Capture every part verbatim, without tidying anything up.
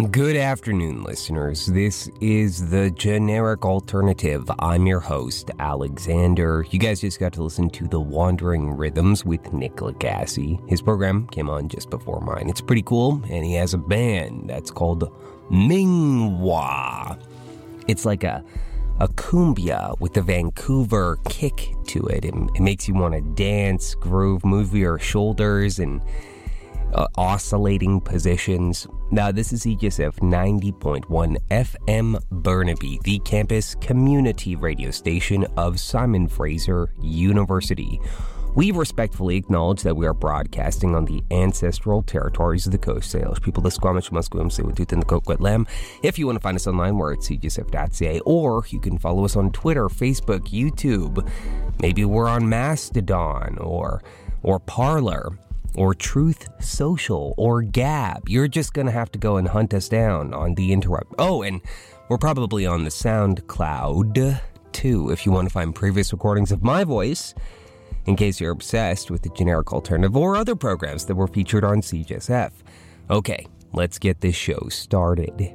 Good afternoon, listeners. This is the Generic Alternative. I'm your host, Alexander. You guys just got to listen to The Wandering Rhythms with Nick Lagasse. His program came on just before mine. It's pretty cool, and he has a band that's called Mingwa. It's like a, a cumbia with a Vancouver kick to it. It, it makes you want to dance, groove, move your shoulders, and Uh, oscillating positions. Now, this is C G S F ninety point one F M Burnaby, the campus community radio station of Simon Fraser University. We respectfully acknowledge that we are broadcasting on the ancestral territories of the Coast Salish people, the Squamish, Musqueam, Tsleil-Waututh, and the Coquitlam. If you want to find us online, we're at c g s f dot c a, or you can follow us on Twitter, Facebook, YouTube. Maybe we're on Mastodon, or or Parler, or Truth Social, or Gab. You're just going to have to go and hunt us down on the interweb. Oh, and we're probably on the SoundCloud, too, if you want to find previous recordings of my voice, in case you're obsessed with the Generic Alternative or other programs that were featured on C G S F. Okay, let's get this show started.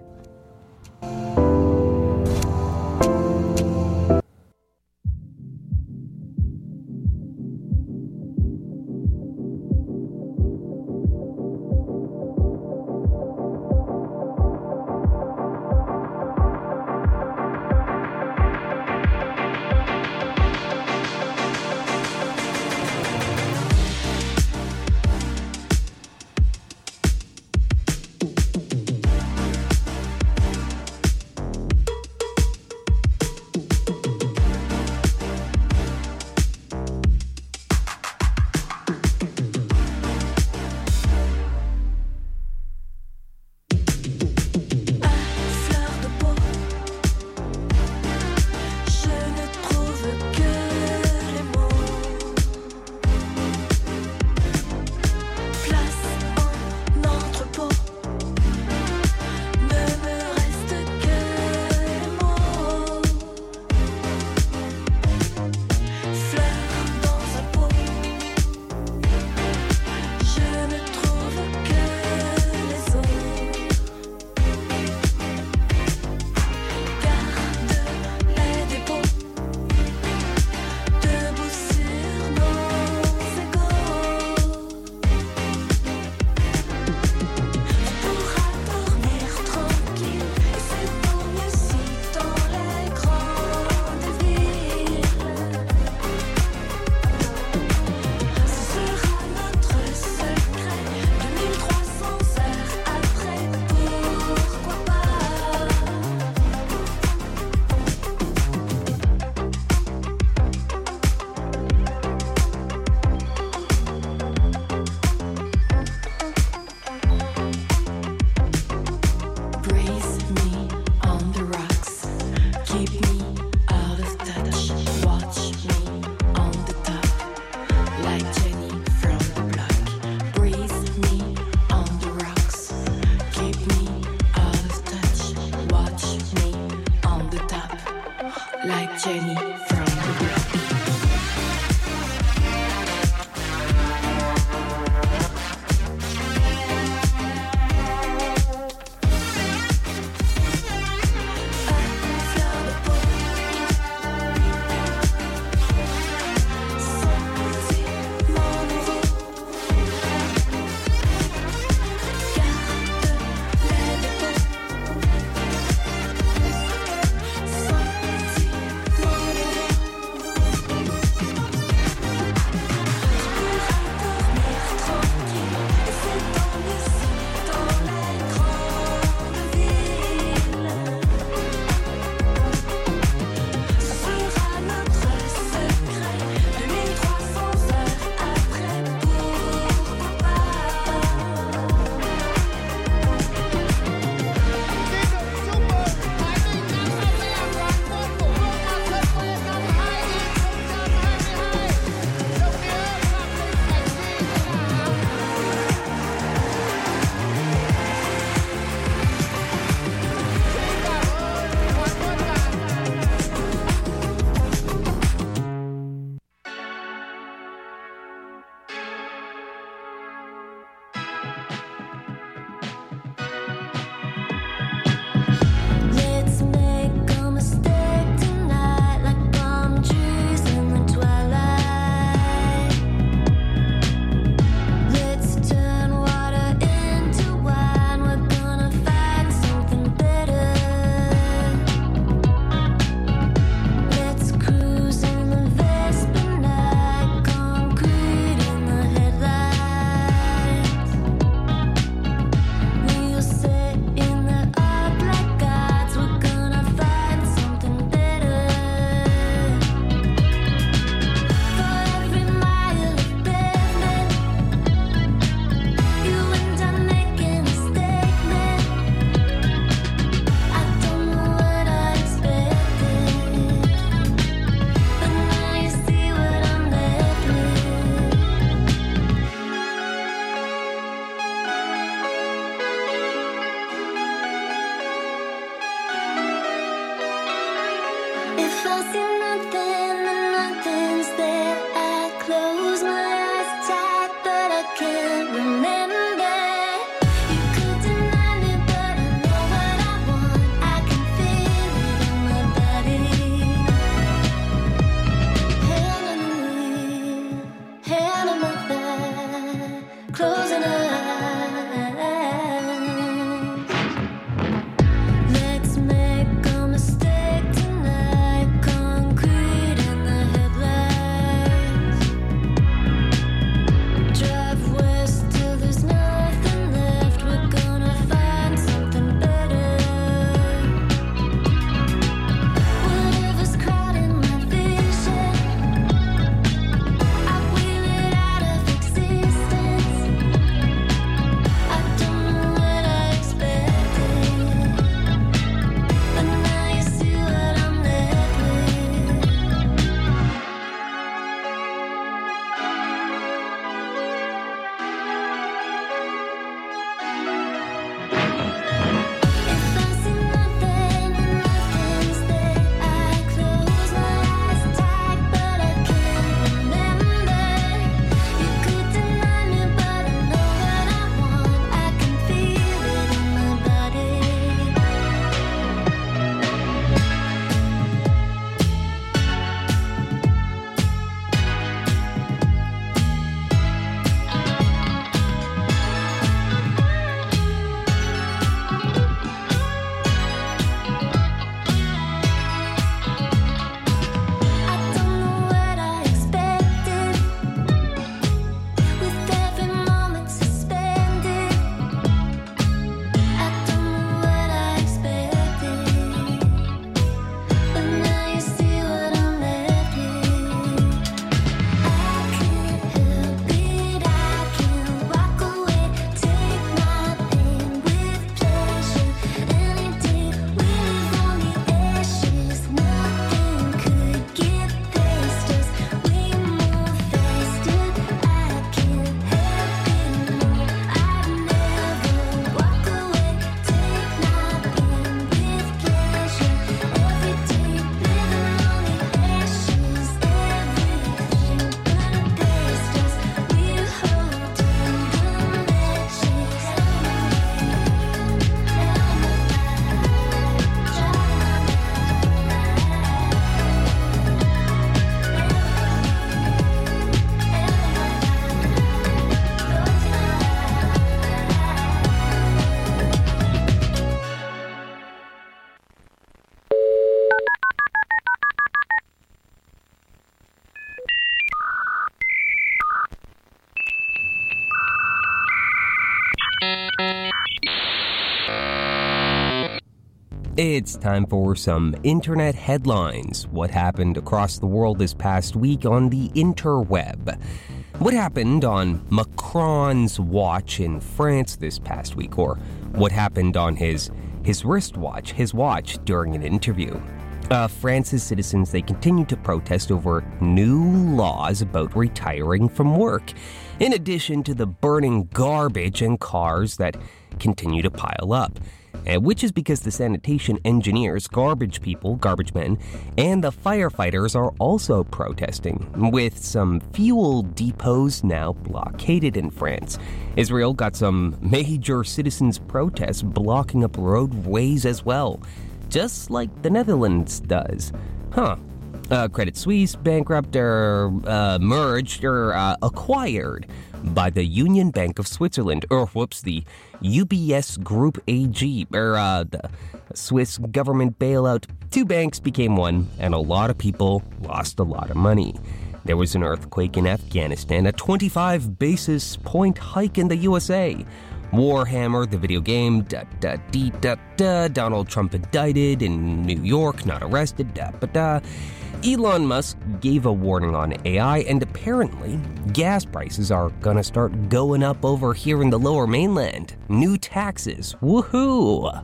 It's time for some internet headlines. What happened across the world this past week on the interweb? What happened on Macron's watch in France this past week? Or what happened on his his wristwatch, his watch, during an interview? Uh, France's citizens, they continue to protest over new laws about retiring from work, in addition to the burning garbage and cars that continue to pile up. Uh, which is because the sanitation engineers, garbage people, garbage men, and the firefighters are also protesting, with some fuel depots now blockaded in France. Israel got some major citizens' protests blocking up roadways as well, just like the Netherlands does. Huh. Uh, Credit Suisse bankrupt or uh, merged or uh, acquired by the Union Bank of Switzerland, or whoops, the U B S Group A G, or uh, the Swiss government bailout. Two banks became one, and a lot of people lost a lot of money. There was an earthquake in Afghanistan, a twenty-five basis point hike in the U S A. Warhammer, the video game, da da dee da da. Donald Trump indicted in New York, not arrested, da da da. Elon Musk gave a warning on A I, and apparently gas prices are gonna start going up over here in the lower mainland. New taxes, woohoo!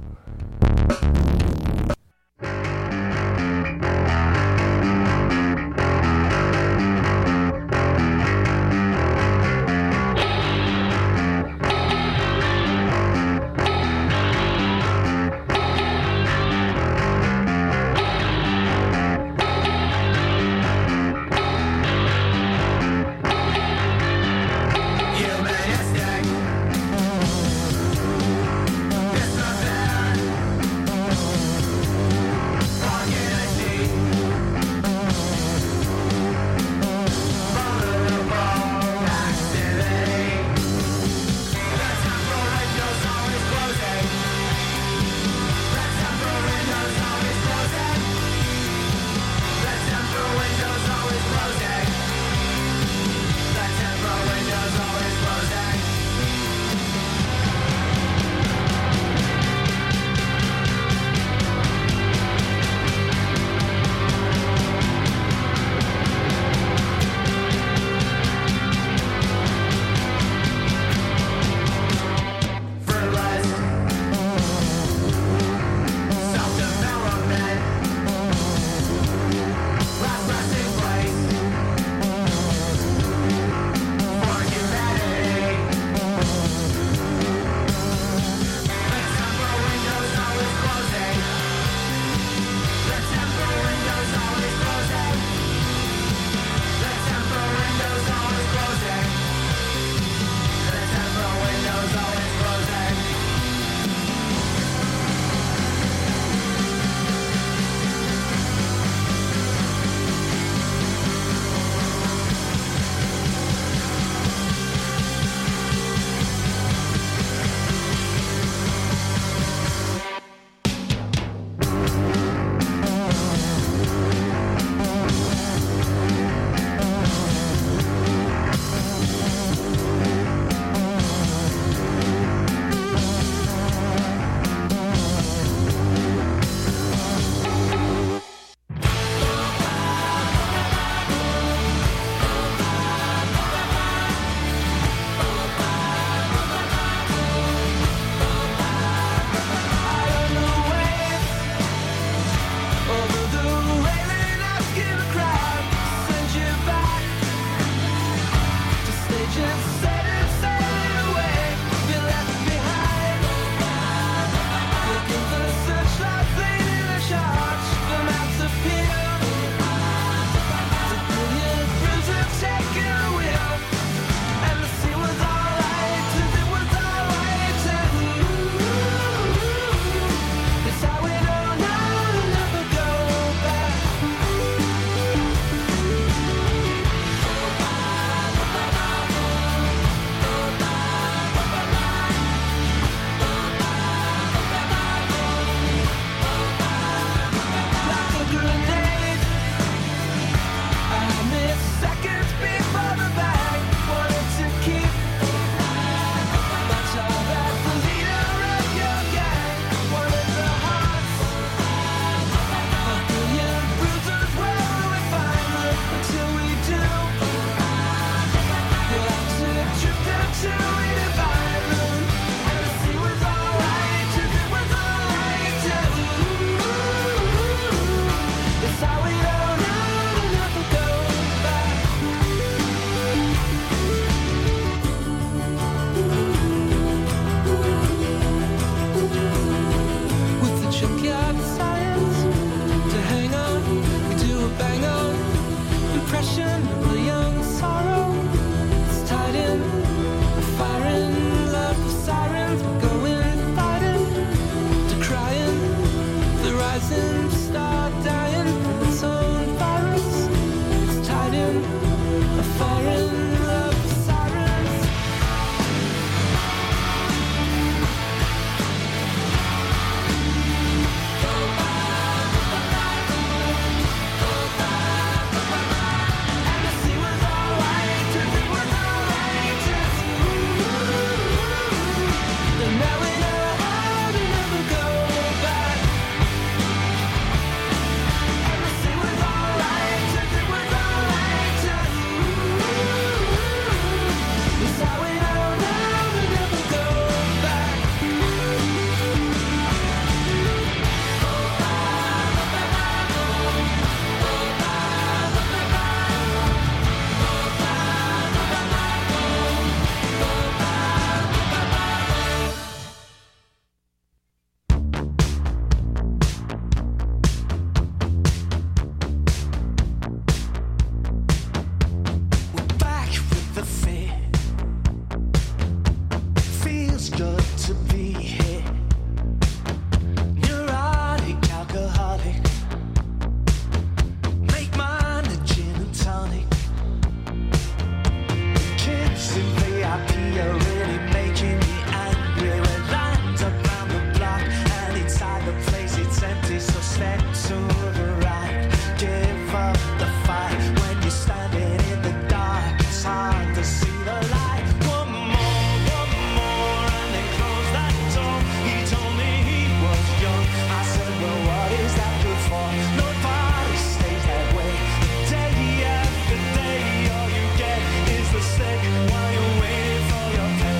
you're really making me angry. We're lined up round the block, and inside the place it's empty, so step to the right. Give up the fight when you're standing in the dark. It's hard to see the light. One more, one more, and then close that door. He told me he was young. I said, well, what is that good for? Nobody stays that way. Day after day, all you get is the sick while you're waiting for your pay.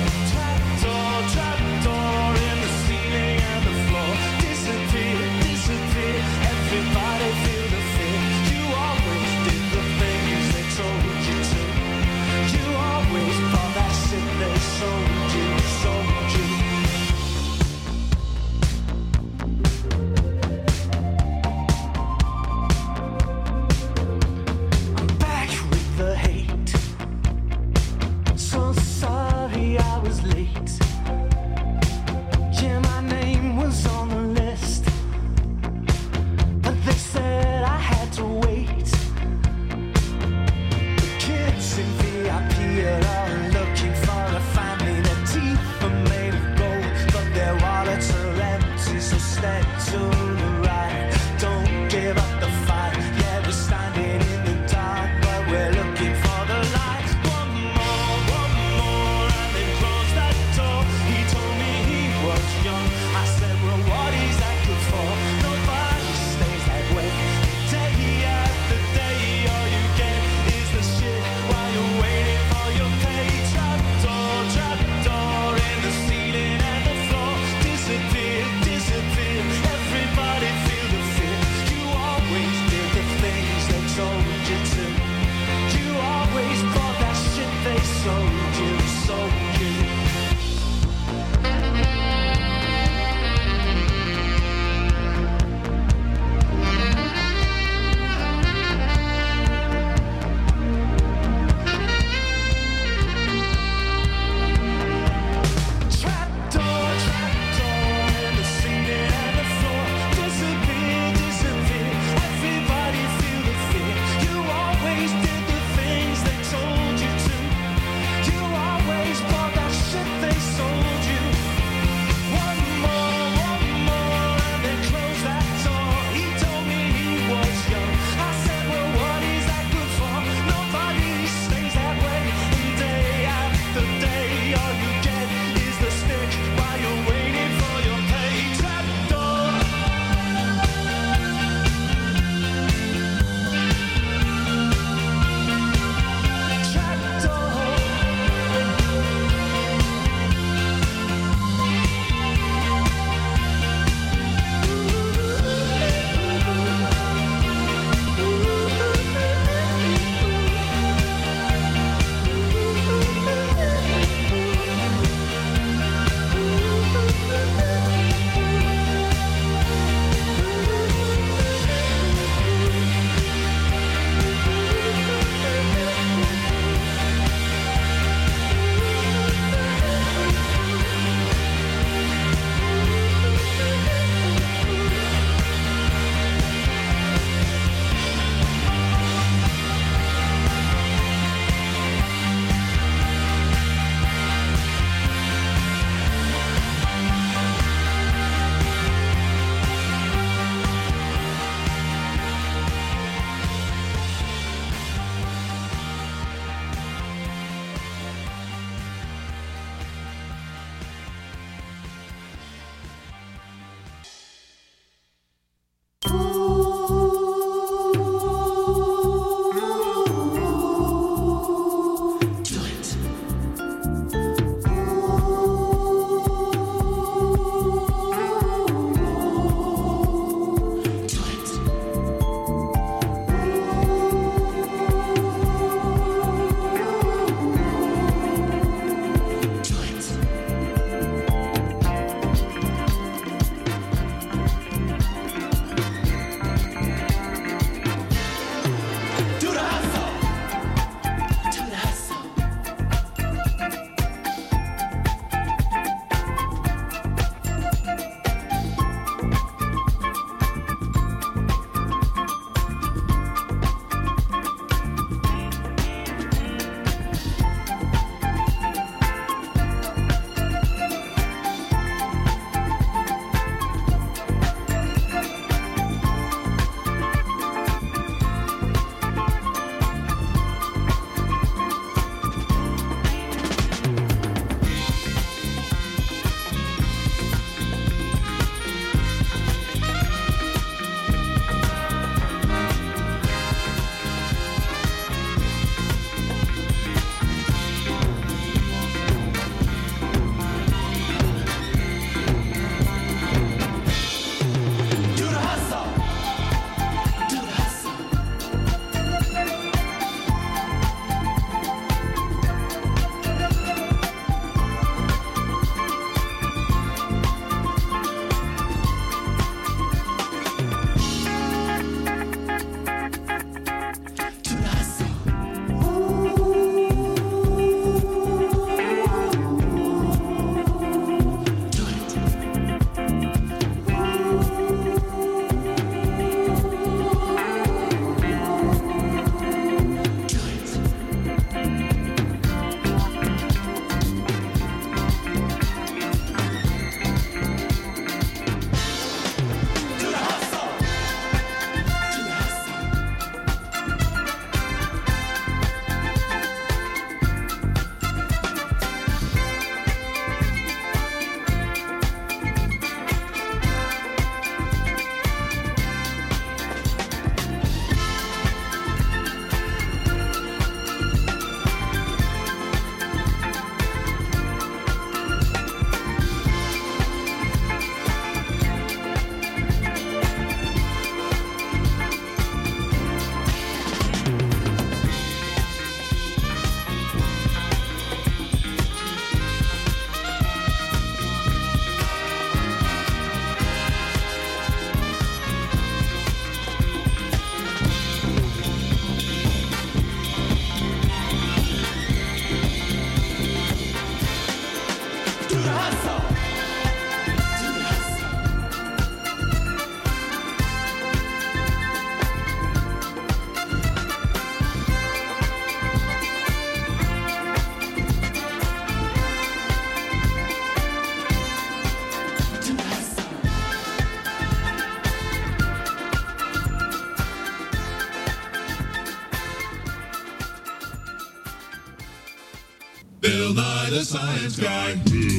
Bill Nye the Science Guy.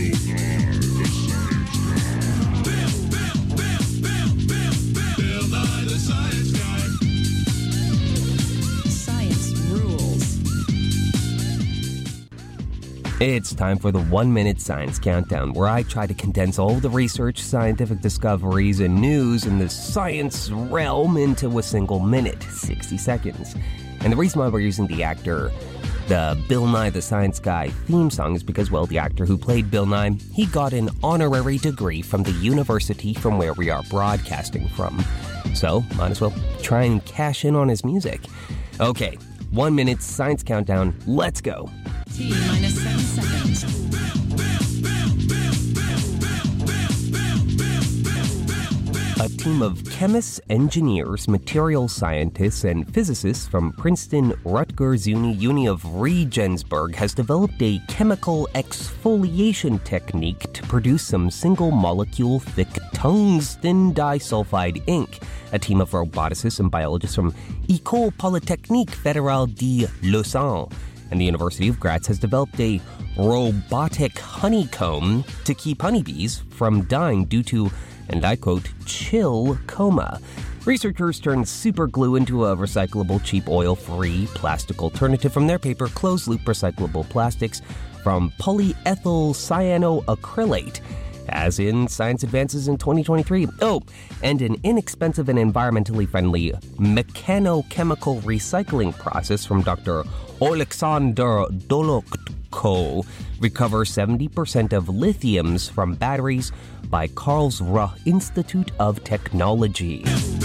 Bill Nye the Science Guy. Science rules. It's time for the one-minute science countdown, where I try to condense all the research, scientific discoveries, and news in the science realm into a single minute, sixty seconds. And the reason why we're using the actor, the Bill Nye the Science Guy theme song is because, well, the actor who played Bill Nye, he got an honorary degree from the university from where we are broadcasting from. So, might as well try and cash in on his music. Okay, one minute science countdown, let's go. T minus seven seconds. A team of chemists, engineers, material scientists, and physicists from Princeton, Rutgers Uni, Uni of Regensburg has developed a chemical exfoliation technique to produce some single-molecule thick tungsten disulfide ink. A team of roboticists and biologists from École Polytechnique Fédérale de Lausanne and the University of Graz has developed a robotic honeycomb to keep honeybees from dying due to, and I quote, chill coma. Researchers turned super glue into a recyclable, cheap, oil-free plastic alternative from their paper closed-loop recyclable plastics from polyethyl cyanoacrylate, as in science advances in twenty twenty-three. Oh, and an inexpensive and environmentally friendly mechanochemical recycling process from Doctor Alexander Dolokko recovers seventy percent of lithiums from batteries by Karlsruhe Institute of Technology.